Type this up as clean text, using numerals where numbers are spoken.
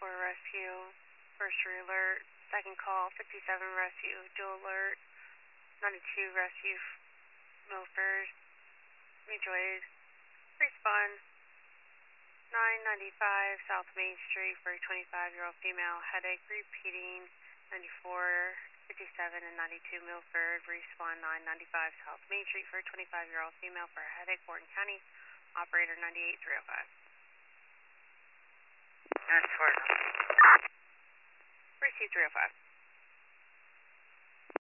94 rescue, first alert, second call, 57 rescue, dual alert, 92 rescue, Milford, mutual aid, respond, 995 South Main Street for a 25-year-old female, headache, repeating, 94, 57, and 92 Milford, respond 995 South Main Street for a 25-year-old female for a headache, Wharton County, operator 98305. That's for Receive 305.